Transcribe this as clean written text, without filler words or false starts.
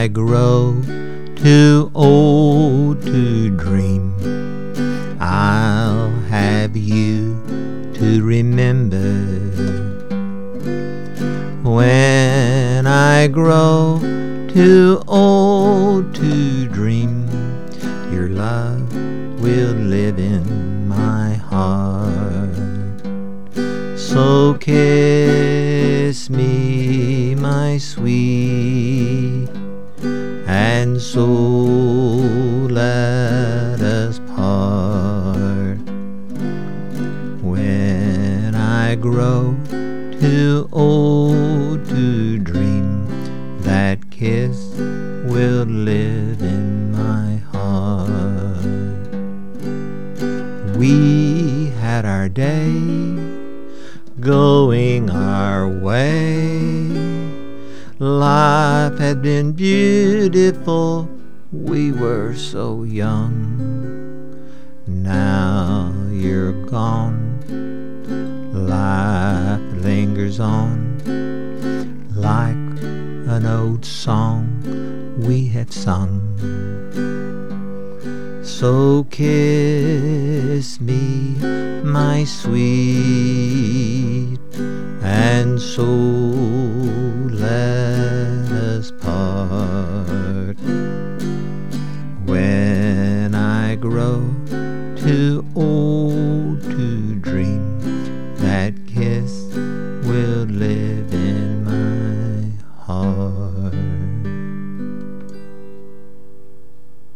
I grow too old to dream, I'll have you to remember. When I grow too old to dream, your love will live in my heart. So kiss me, my sweet, and so let us part. When I grow too old to dream, that kiss will live in my heart. We had our day, going our way. Life had been beautiful, we were so young. Now you're gone, life lingers on like an old song we had sung. So kiss me, my sweet, and so